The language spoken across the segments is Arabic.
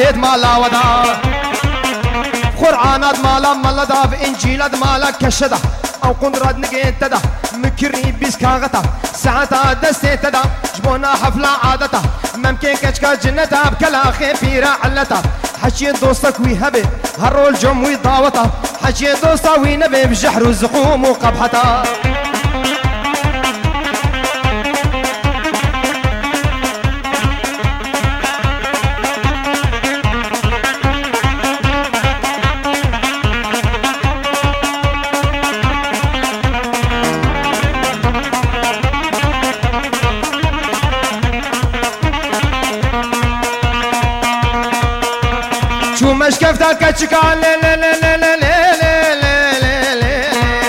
ليد مالا ودا قرآنات مالا ملدا بإنجيلات مالا كشدا أو قندرات نقيت تدا مكرني بيسكاغتا ساعتا دستي تدا جبونا حفلة عادتا ممكن كشكا جنتا بكلا خيفيرا علتا حشي دوستك ويهبي هرول جم ويضاوتا حشي دوستا وينبي بجحر وزقوم وقبحتا شو مشكفتها كتشكا لي لي لي لي لي لي لي لي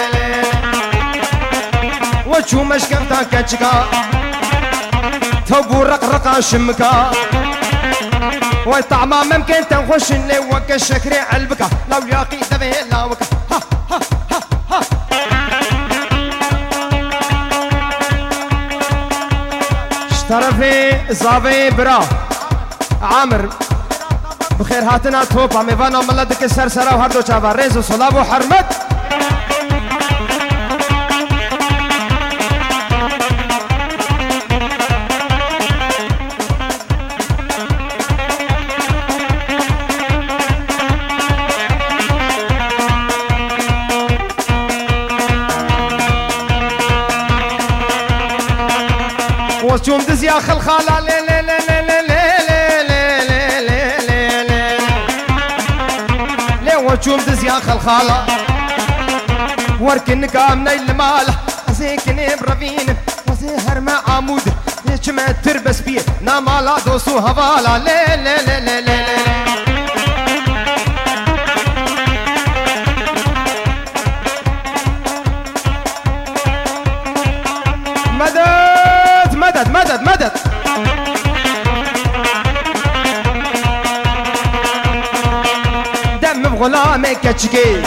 وشو مشكفتها كتشكا ثوب رقرقة شمكا والطعمة ممكن تنخش اللي وك الشكري علبكا لو ياقي دبه لا وكا ها ها ها ها اشترفي زافي برا عامر بخير هاتنا توبا ميفانا ملدك السرسرة وهردو جابا ريز وصلاب وحرمت وشوم دزيا خلخالة لي لي لي لي لي وشوم دزيا خلخالة وركن كامنا المال زيكني برفين وزهر مع عمود ليش ما تربس بيه نامالا دوسو هوالا لي لي لي لي لي مدد مدد مدد مدد دم بغلامي كتشكي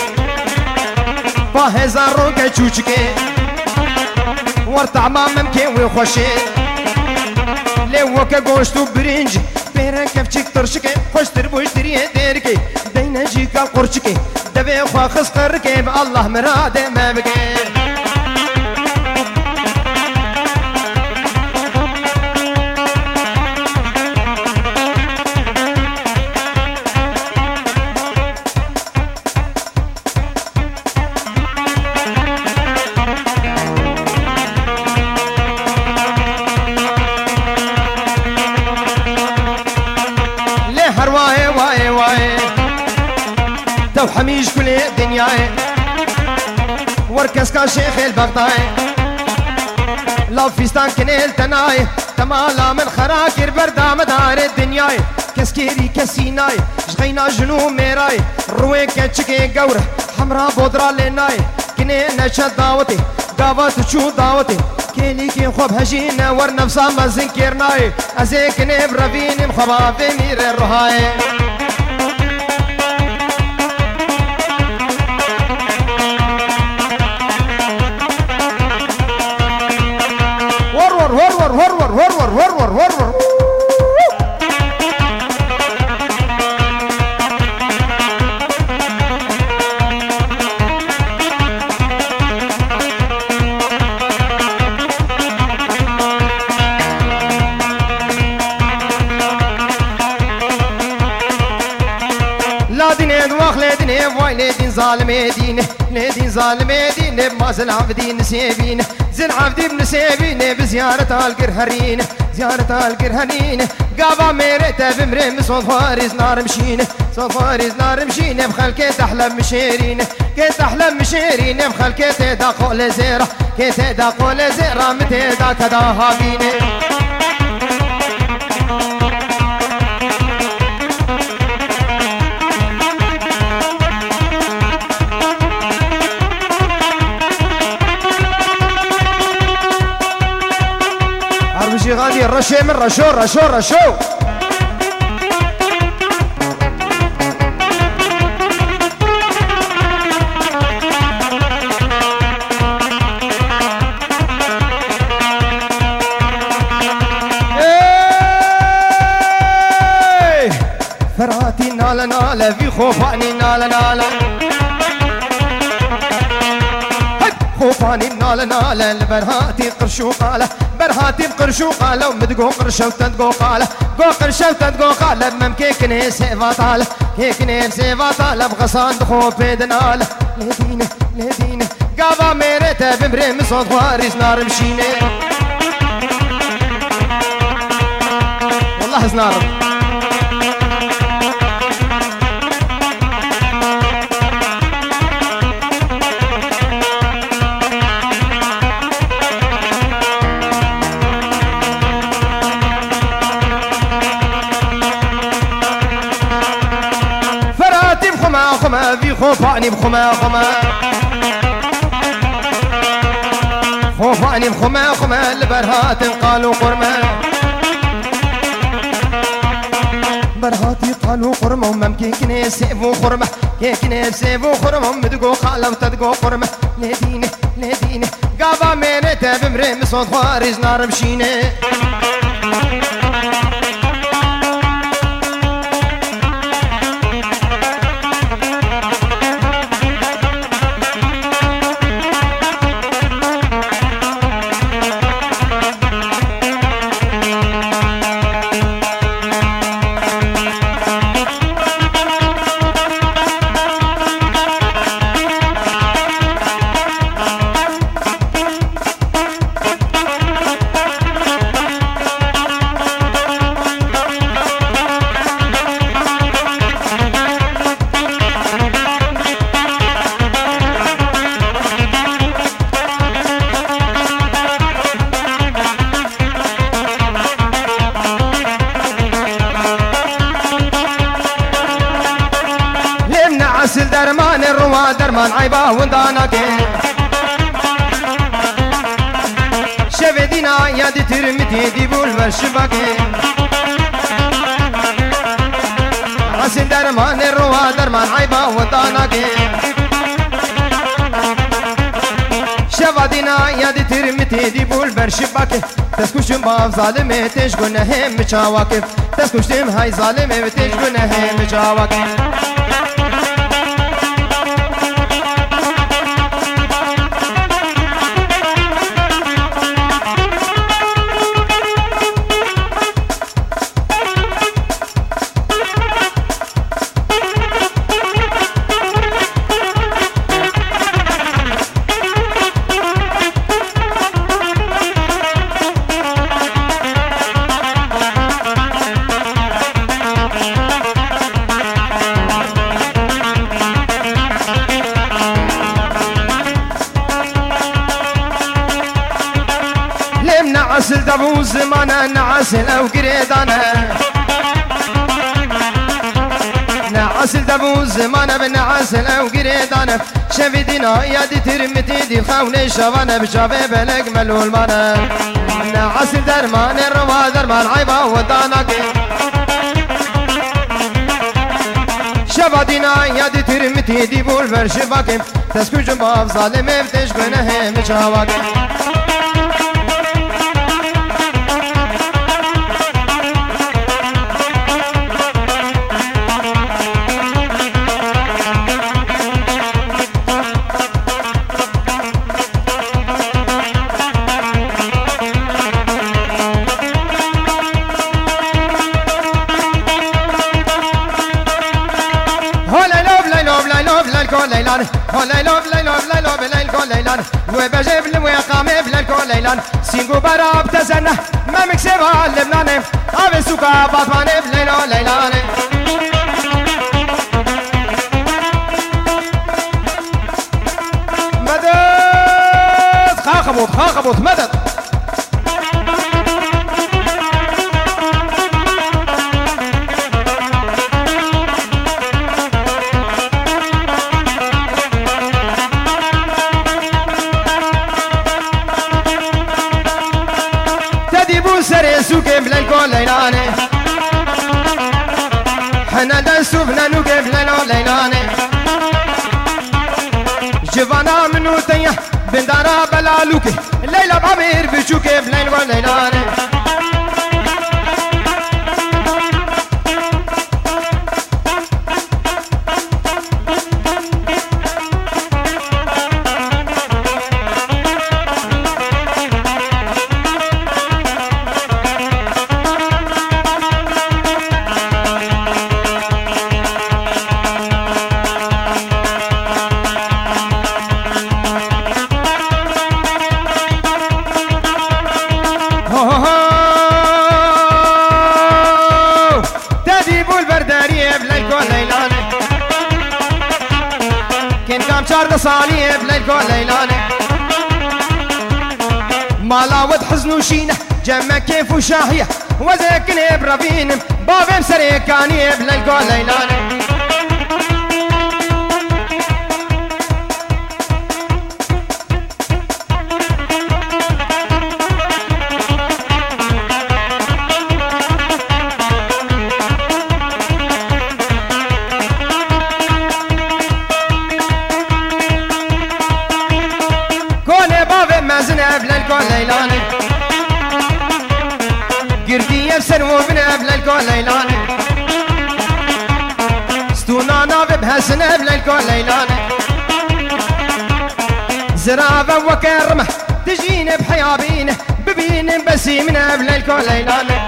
باهزارو كتشوشكي ورطع ما ممكن ويخوشي لوكا قوشتو برنج بيرا كفتشك ترشكي خوش تربوش تريه ديركي دينا جيكا قرشكي دبي خوا خسقركي بالله مراد ما بكي تو حميش كل دنياي وركز كان شيخ البغداي لو فيستان كنيل تناي تمالا من خراكر بردا مدار الدنياي كسكيري كسيناي شغينا جنو ميراي روي كتشكي قورة حمرا بودرا لناي كني نشد داوتي داوت شو داوتي كيلي كي خوب هجينا ور نفسا مزن كيرناي ازيك نبرفيني مخبا في مير الرهاي ور لا دين واخلي دين واي دين ظالم دين دين ظالم دين ما زل عبدين سيبين زل عبدي بن سيبين بزيارة القرهرين زيارة القرهرين قابا ميرتا بمرم صوت فارز نار مشين صوت فارز نار مشين بخلكي تحلم مشيرين كي تحلم مشيرين بخلكي تداقو لزيرة كي تداقو لزيرة متى دا كدا هابيني غادي الرشي من رشو رشو رشو فراد خوفانی ناله ناله وی خوفانی ناله ناله خوفانی ناله ناله برهاتي قرشو قاله برهاتي قرشو قاله ومدقو قرشو تدقو قاله قو قرشو تدقو قاله ممكن سيفا طاله كيكني سيفا طاله بغصان دخو بيدناله لهدينه لهدينه قابا ميرته بمري مصوت واريس نار مشينه والله زنار خما في خوفاني بخما خما خوفاني بخما خما البرهات قالوا قرما برهاتي قالوا قرما وممكن كني سيفو خرمه كني سيفو خرمه مدقو قالوا تدقو قرمه لهدينه لهدينه قابا مينته بمري مصوت خارج نار مشينه عسل درمان الروا درمان عيبا وندانك شفدينا يا دي ترمتي دي بول مرشبك عسل درمان الروا درمان عيبا وندانك شفدينا يا دي ترمتي دي بول مرشبك تسكوشم باف ظالمه تشغنه هم مشاواكف تسكوشم هاي ظالمه تشغنه هم مشاواكف عسل دبو زمانه نعسل او قريدانه نعسل دبو زمانه بنعسل او قريدانه شفيدنا يا دي ترمتي دي خاوني شوانه بشافي بلق ملول مانه نعسل درمان الروا درمان عيبا ودانك شفادينا يا دي ترمتي دي بول فرشباك تسكو جنباف ظالم افتشقنه مشاواك ليلان ليلو ليلو ليلو بليلكو ليلان وبجيب المقامي بليلكو ليلان سينغو براب تزنه ما مكسبها لبنان ابي سوكا باطماني بليلو ليلان مدد خاخبوط خاخبوط مدد سري سوكي بلالكو ليلاني حنا دنسو بنانو بلالو ليلاني جوانا منو تيه بندارا بلالوكي ليلة بعبير بشوكي بلالكو ليلاني جارد صالي بليل ليلاني مالا ود حزن وشينه جمع كيف وشاهيه وزكني بربين بابي مسريكاني بليل ليلاني ليلاني قردي يفسر وبنا بليل ليلاني ستونانا ببهسنا بليل ليلاني زرابة وكرمة تجينا بحيابينه ببين بسيمنا بليل ليلاني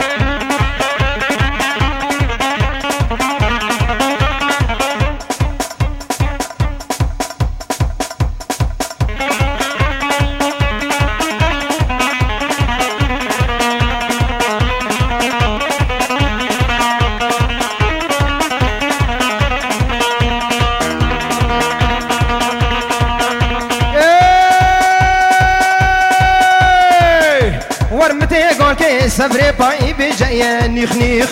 ورمتي قول كي سفري باي بجاية نيخ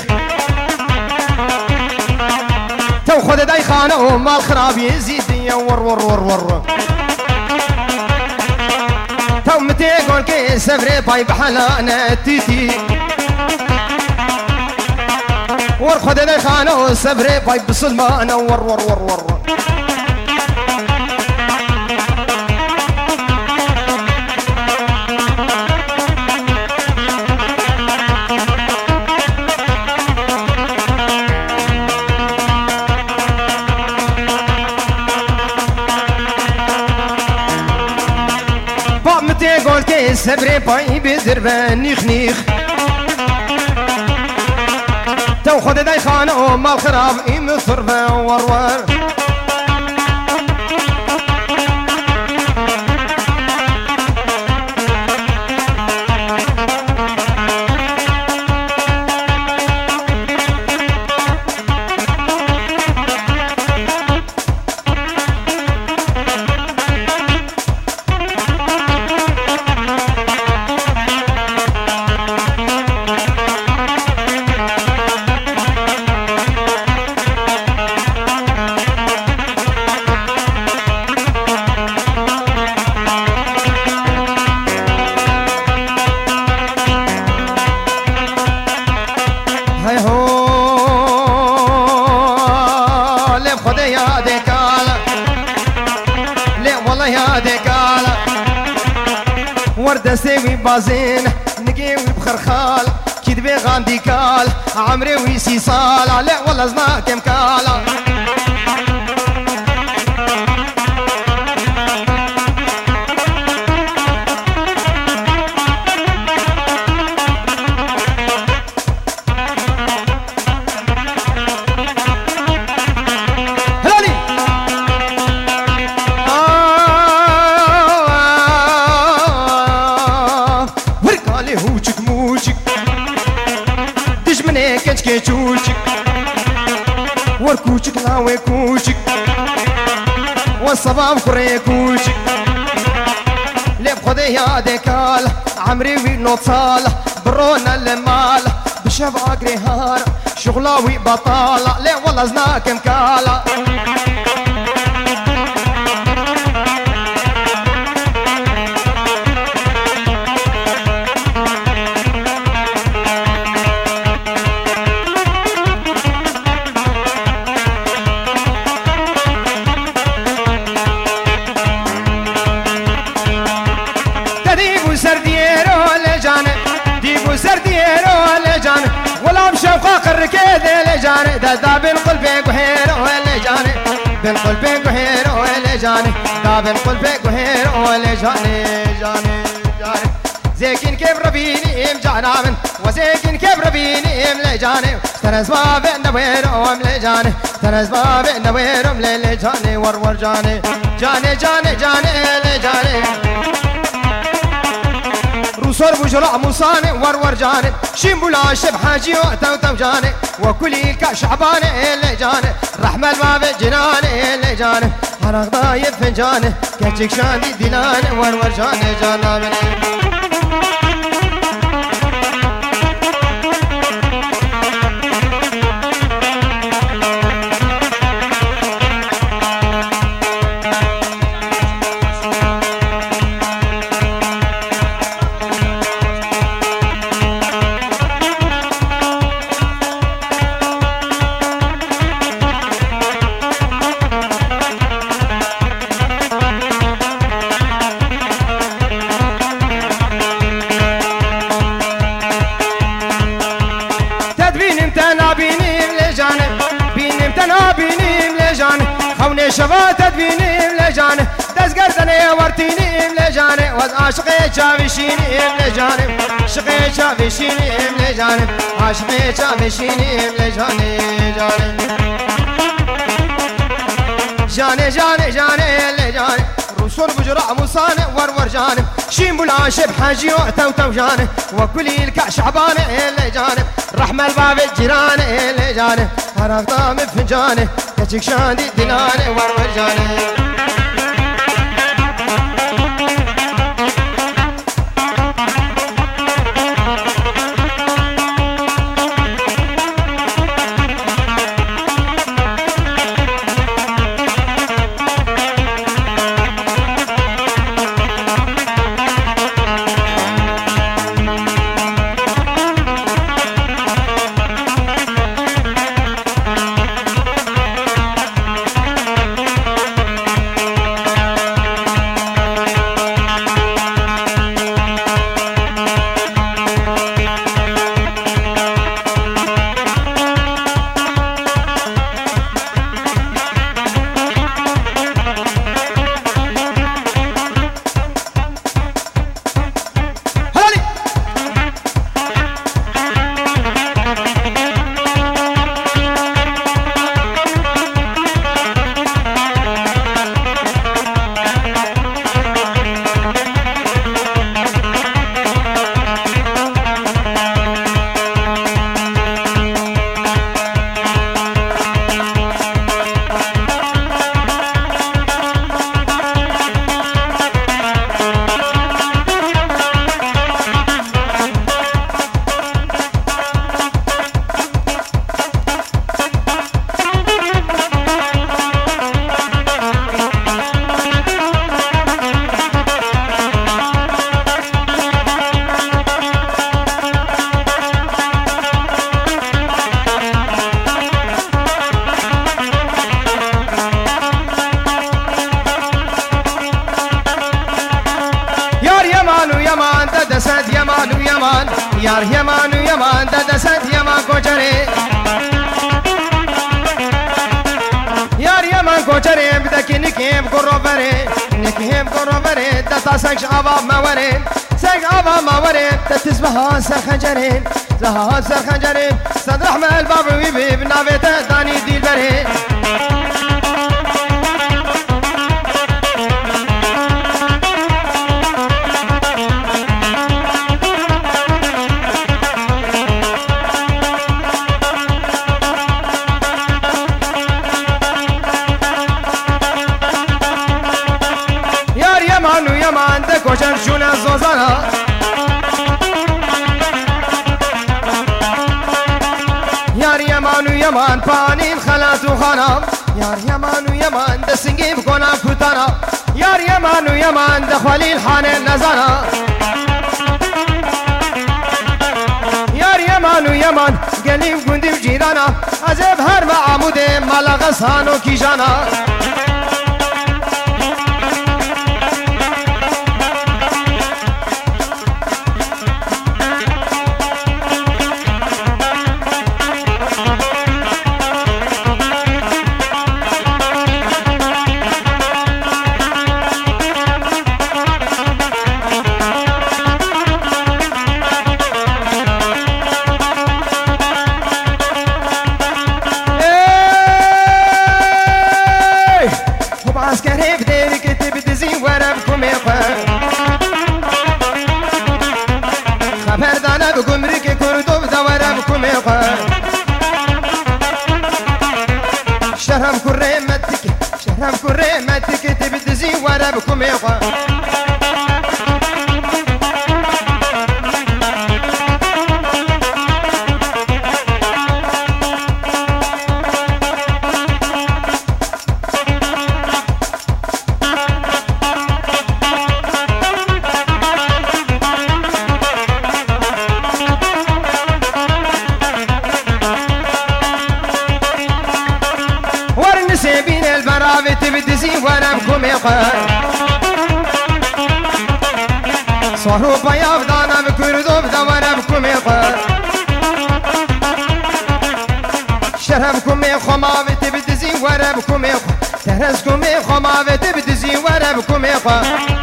تو خد داي خانة وما الخراب يزيد ور تو متي قول كي سفري باي بحلانا تيتي ور خد داي خانة وسفري باي بسلمان ور قول كي سبري باي بدربة نيخ تو خد داي خانة وما الخراب إيم ثربة ور وردة سوي بازين نقيوي بخرخال كدبي غاندي كال عمري ويسي صال لا والله زناك مكالا كنشكي تشوشك وركوشك لاوي كوشك والصباب كوري كوشك لب خدي يا ديكال عمري ونوصال برونا المال بشبع قريهار شغلاوي بطالة ليه والله زناك مكالا الركيد اللي جاني دا بين قلبك وهير واللي جاني بين قلبك وهير واللي جاني دا بين قلبك وهير واللي جاني زيكين كيف ربيني ام جانا من وزيكين كيف ربيني ام لي جاني ترز ما بين وير ام لي جاني ترز ما بين وير ام لي جاني ور جاني لي جاني روسور بجرع موساني ور جاني شيمبولا شب حاجي وتو جاني وكلي كشعبان اللي جانه رحمة الباب جنان اللي جانه عرق ضايب فنجانه كتشك شاندي دلان ورور جانه جانا مني شفا تدبيني ملجانه دز قردني ورتيني ملجانه وز عاشقي شافشيني ملجانه عاشقي شافشيني ملجانه عاشقي شافشيني ملجانه جانه جانه جانه لجانه روسون بجرع مصانه ورور جانه شيم بالعاشب حاجي وتو جانه وكلي الكع شعبانه لجانه رحمة الباب الجيران لجانه عرق طعم فنجانه كتشك شاندي دلانه ورور جانه دست یمان و یمان یار یمان و یمان دست یمان کوچره یار یمان کوچره بدکی نکیم کروبره نکیم کروبره دست سنگ آوا موره سنگ آوا موره تسبها سرخنجره زها سرخنجره صد رحمة الباب ويبي بنافته داني ديل بره يمان ده كوشن شونا زوزانا يار يمان ويمان باني الخلات وخانا يار يمان ويمان ده سنجيب كونا كوتانا يار يمان ويمان ده خليل الحانين نزانا يار يمان ويمان قليم قندي وجيرانا عزيب هر معامودي مالا غصانو كيجانا شرم كريمتك شرم كريمتك تبدزي ورا بكم يقا ورنسي البرابي تبدزي ورا بكم يقا صاروا بياض دانا بكردو بدا ورا بكم يقا شربكم يخو ما بتبدزي ورا بكم يقا تهرسكم يخو ما بتبدزي ورا بكم يقا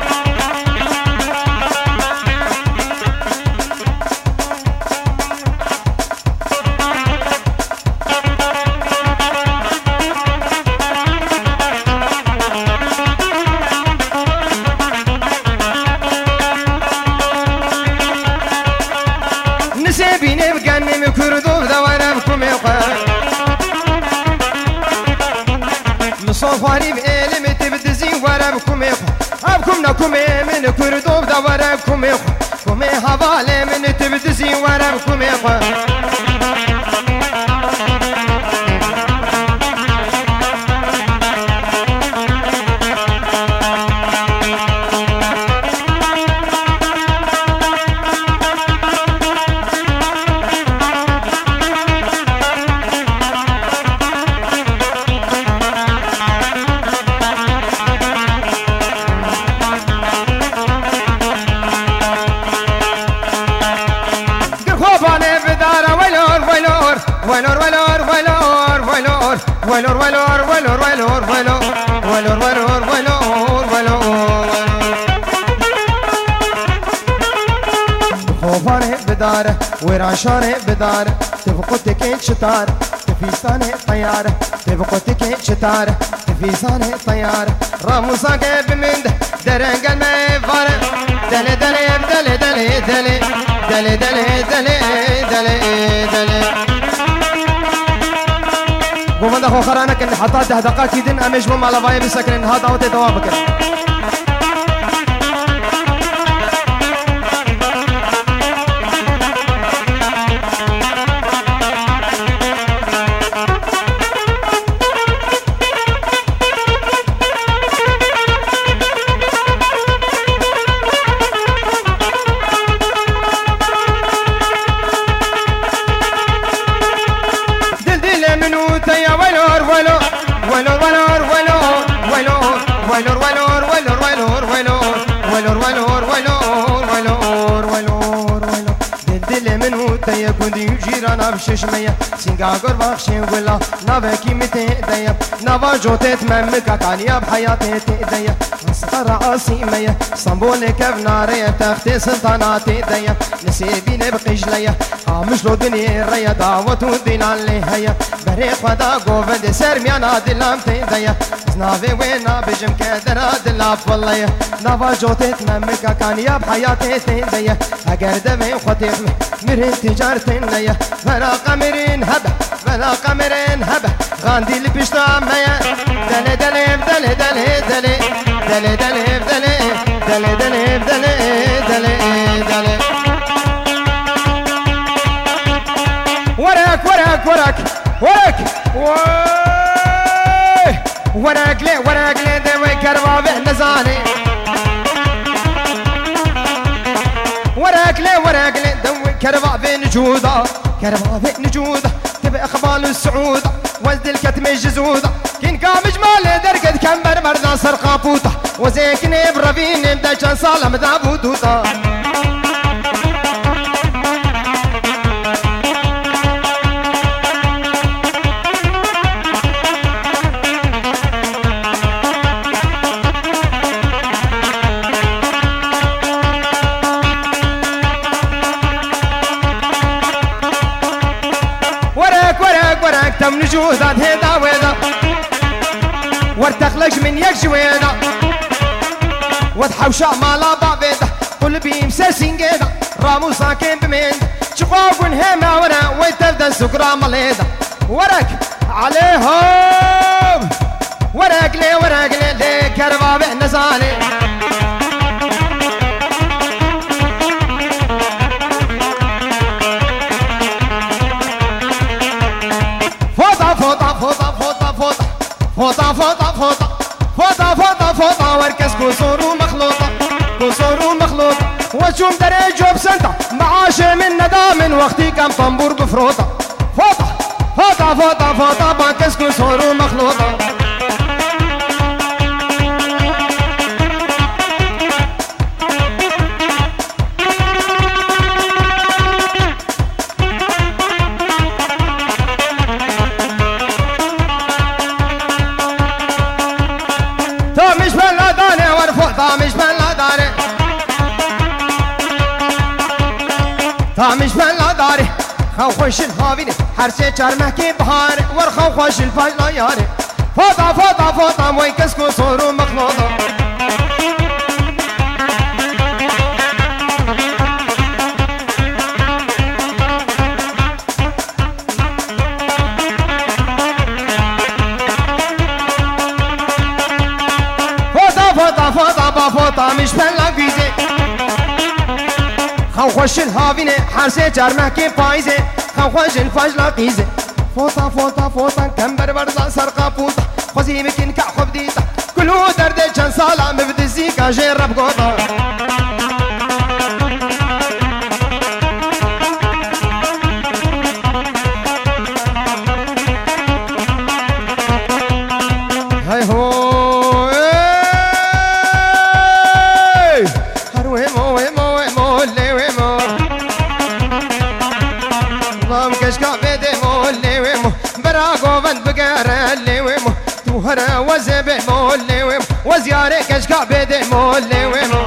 نسيبيني بقنم كردو بدا ورا بكم يقا مصوفاري بإلم تبدزي ورا بكم يقا أبكم نكم من كردو بدا ورا بكم يقا كمي هبالي من تبدزي ورا بكم يقا ولور ولور ولور ولور ولور ولور ولور ولور ولور ولور ولور ولور خوفانه بداره وراشانه بداره تفقدك شطار تفيسانه طياره تفقدك شطار تفيسانه طياره راموساك بمند درنقل ما يفاره دلي دلي دلي دلي دلي دلي دلي دلي دلي دلي ومن أخو خرانك إن حطات دقات يدن أمش مم على باي بسكن هذا وتي توابك يكون جيرانا بششمية سنقاقر بخشي ولا نبكي متأدية نبا جوتت ممكا كانيا بحياتي تأدية مسطر عاصمية صنبولك بنارية تختي سلطانات تأدية نسيبين بقجلية عامش لو دنيا الريا دعوة الدين علي هيا بريق ودا قوفد سرميانا دلام تأدية نافي وينا بجم كدرا دلاب والله نبا جوتت ممكا كانيا بحياتي تأدية اگر دمي خطيق مرين تجارتين ليا فلا قمرين هبه فلا قمرين هبه غاندي اللي بيشتام ميا دلي دلي دلي دلي دلي دلي دلي دلي دلي دلي دلي دلي وراك وراك وراك وراك وراك لي وراك لي دوي كربابه نزاني وراك لي وراك لي دوي كربابه نجوده كربابه نجوده تبقى اخبال السعوده وزد الكتم الجزوده كين كامج مال درقد كمبر مرضى سرقابوته وزيك نيب رفين بدشان صالم دابوتوته تم نجوزات هيدا ويدا وارتخلج من يكش ويدا وتحوشا مالا بابيدا قلبي مساسين قيدا رامو ساكن بمين شقاقون هما ورا ويتبدا سكرا ماليدا ورك عليهم نزاني فوطة فوطة فوطة فوطة فوطة فوطة فوطة فوطة فوطة فوطة فوطة وركز كسور ومخلوطة كسور ومخلوطة وشوم دريج وبسنتة معاشي من ندى من وقتي كم طنبور بفروطة فوطة فوطة فوطة فوطة بانكس كسور ومخلوطة مش بلا داني ورفوطة مش بلا داني مش بلا داري خو خوش الهاويني حرسي چرمكي بهاري ورخو خوش الفجل ياري فوطة فوطة فوطة موي كسكو صورو مخلوطة فوطة فوطة بفوطة مش بلا بيزي خو خوش الهاويني حرسي چرمكي بايزي خو خوش الفجل قيزي فوطة فوطة فوطة كمبر برزا سرقا بوطة خوزي مكين كعخب ديطة كلو درد جن صالة مبدزي كاجير بقوطة هاي هو كشكا بيدي مولي ويمو براغو بند بقارة اللي ويمو توهرا وزبي مولي ويمو وزياري كشكا بيدي مولي ويمو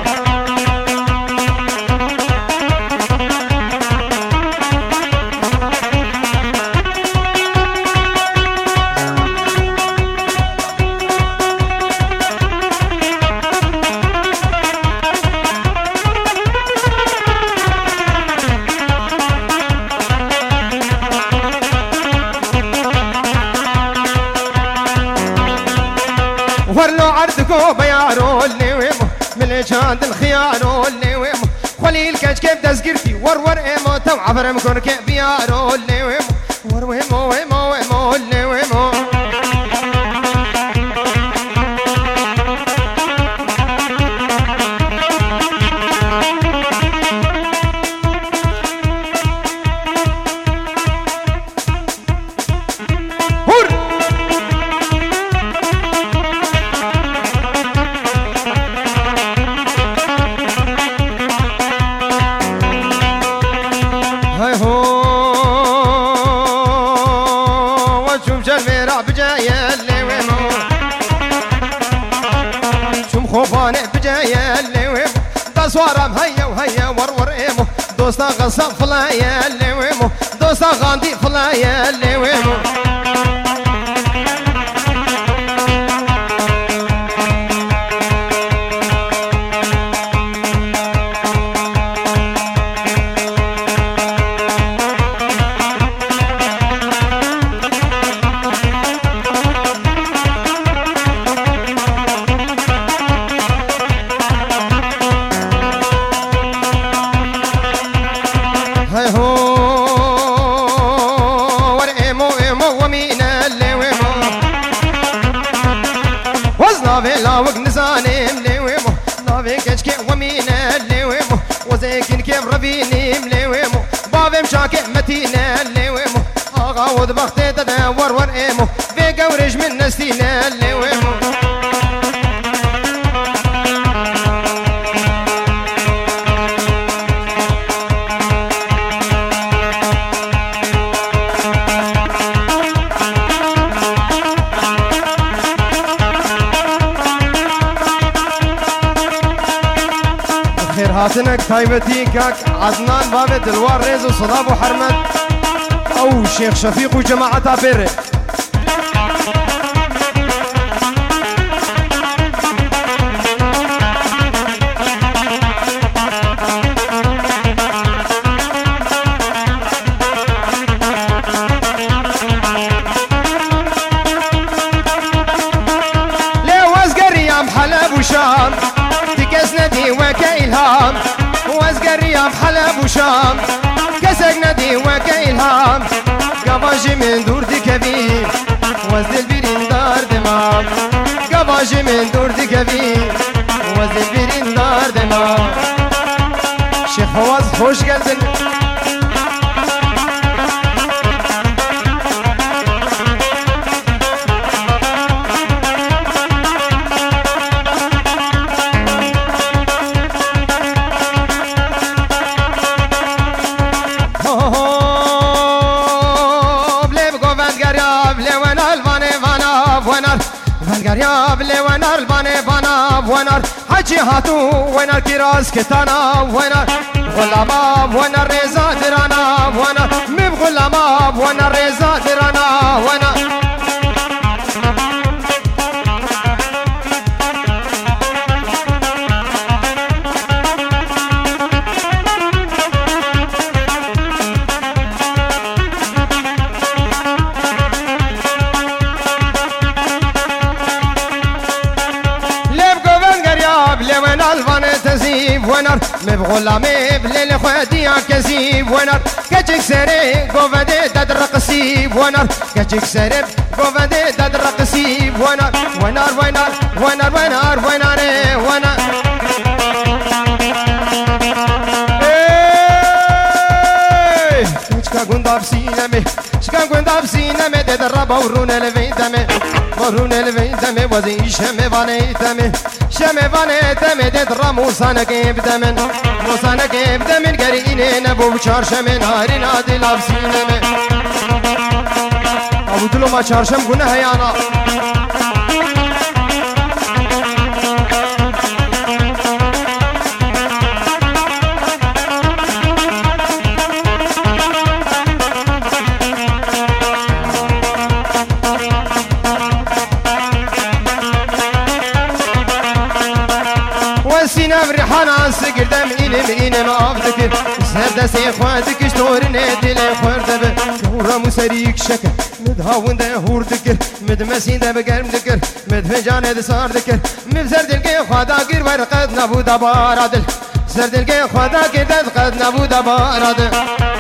ورلو عردكو بيارو اللي ويمو من جاند الخيارو اللي ويمو خليل كاج كيف دزقرتي ور ايمو تو عبر مكون كيف بيارو اللي ويمو ور ويمو ويمو ويمو اللي ويمو هاي هو وشوف جالميرا بجاية اللي ويمو شوف خوفاني بجاية اللي ويمو تصوارم هيا وهيا ور ايمو دوستا غصب فلايا اللي ويمو دوستا غاندي فلايا اللي ويمو هاي هو ور ايمو ايمو ومينا اللي ويمو وزنا في لاوك نزاني ملي ويمو نافي كشكي ومينا اللي ويمو وزيكن كيف ربيني ملي ويمو بابي مشاكي متينا اللي ويمو اغا ود بختي تدور ور ايمو في قورج من نسينا اللي ويمو خير هاتنك تايبتي كاك عدنان بابي دلوار ريز وصداب وحرمت او شيخ شفيق وجماعة بيري ليه وزقر يا محلب وشاب سلام تكس ندي وكإلهام وازقر رياض حلب وشام كسك ندي وكإلهام قباجي من دور دي كبير وزد البيرين دار دماغ قباجي من دور دي كبير وزد البيرين دار دماغ شيخ فواز خوش geldin Vangaryab le wanar bane bana wanar haji hatu wanar kiraz ketana wanar gulama wanar reza dirana wanar mib gulama wanar reza dirana wanar ونر مبغلامي بليل خواتي كسيب ونر كاتشك سري قوفدي تدرقسيب ونر كاتشك سري قوفدي تدرقسيب ونر ونر ونر ونر ونر ونر ونر شكا قنداب سينامي شكا قنداب سينامي تدرب ورون الفيدامي ورون الفيدامي وزي شمي فانيتامي شمي فانيتامي تدرب موسانا كيب دمن موسانا كيب دمن قريني نبو بشار شمي ناري نادي لاب سينامي ابو دلو ما شارشم قناه يانا سينام ريحانا سقردم إنم أفذكر سهد سيخواتك اشتورن دلي خوردب شورا مسريك شكر مدهاون ده هور دكر مدمسين ده بقرم دكر مدفجان ده صار دكر مبزر دلقي خوادا قر ورقد نبو دبارادل زر دلقي خوادا قر قد نبو دبارادل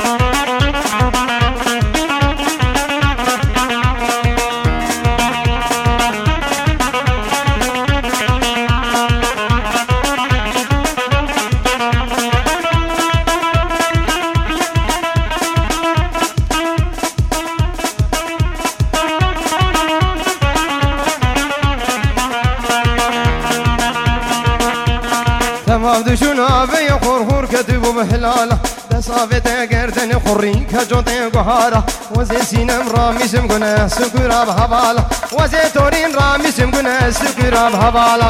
دشون آبی خور کدو بحلاله دسافت گردن خوری کجوت گهارا وزی سینم را میسم گنه سکورا بحوالا وزی تورین را میسم گنه سکورا بحوالا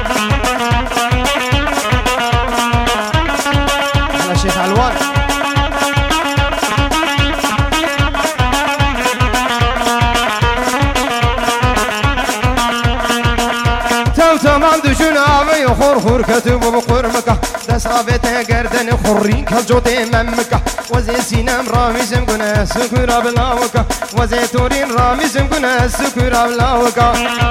شیخ علوان تمام دشون آبی خور کدو بقرمکه دسافت گردن خوری کجوت ممکه وزي سينام راميزم قنا سكورا بلاوكا وزي تورين راميزم قنا سكورا بلاوكا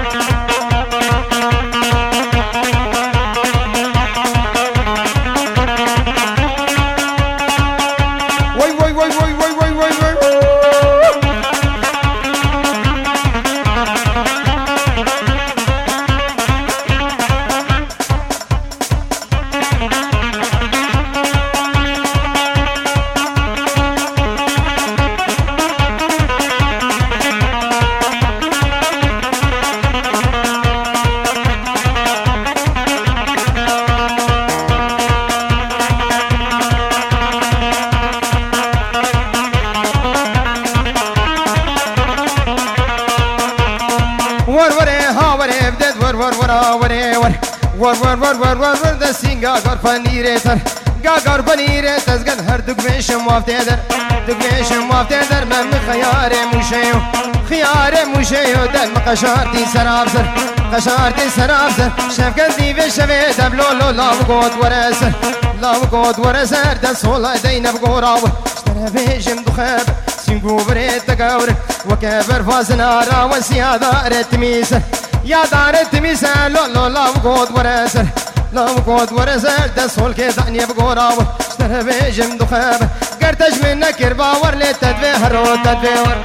ور دستین گاگر پنیره تر گاگر پنیره تزگن هر دگمشم وافتیدر دگمشم وافتیدر من خیار موشیو خیار موشیو دل مقشارتی سرابزر قشارتی سرابزر شفقت دیو شوی دبلولو لاو گود ورسر لاو گود ورسر دل سولا دین بگوراو اشتره بیشم دخب سینگو برید تگاور وکبر فازنارا و سیادار تمیسر يا دار تميسة لو لا بقود ورسر لا بقود ورسر دسول كيداني بقوراو اشتره بيجم دخاب قرتش منك يرباور لتدفي هرو تدفي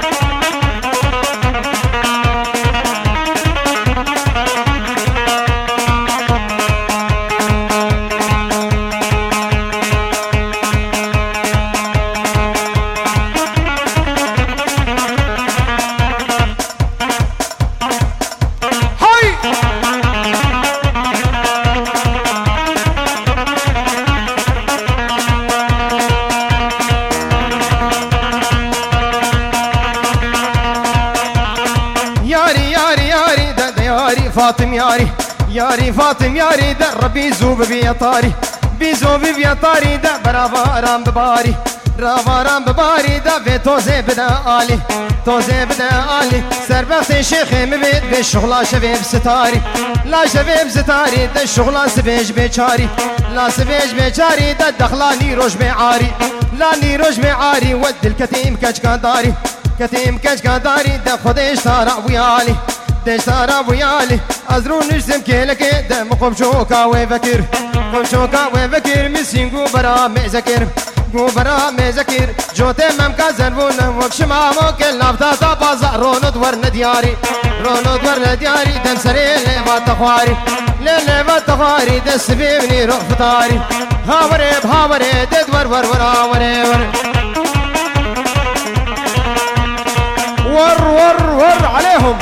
فاطم ياري فاطم ياري ده ربي زوب بيطاري بيزوب بيطاري ده برافا رام بباري رافا رام بباري ده في توزي بدا آلي توزي بدا آلي سربخت شيخي مبيت بالشغلة شبيب ستاري لا شبيب ستاري ده الشغلة سبيج بيشاري لا سبيج بيشاري ده دخلاني روش بعاري لا نيروش بعاري ود الكتيم كشكاداري كتيم كشكاداري ده خديش تارا ويالي دشتارا ويالي ازرو نجسم كيلك دم قمشوكا وفكر قمشوكا وفكر مسين قبرا مذكر قبرا مذكر جوتي ممكا زنبون وكشما موكل نفتا بازا رونو دور ندياري رونو دور ندياري دم سري ليفا تخواري ليفا تخواري دس بيبني روح فطاري هاوري دد ور ور عليهم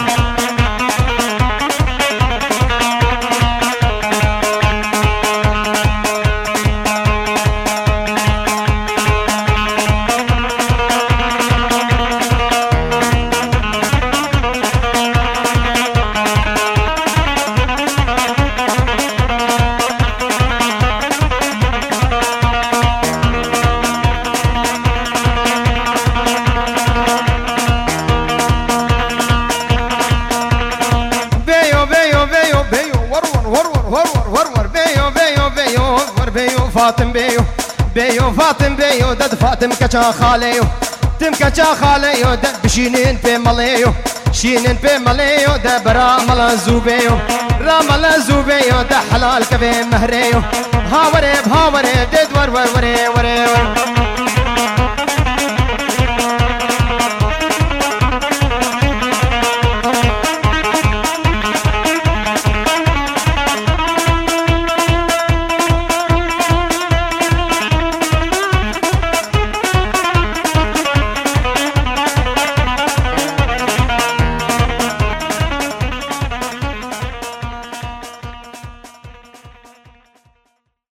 فاطم بيو فاطم بيو دد فاطم كچا خاليو تم كچا خاليو دد بشينين في مليو شينين في مليو دد برا ملا زوبيو راملا زوبيو دد حلال كبي مهريو هاوري دد ور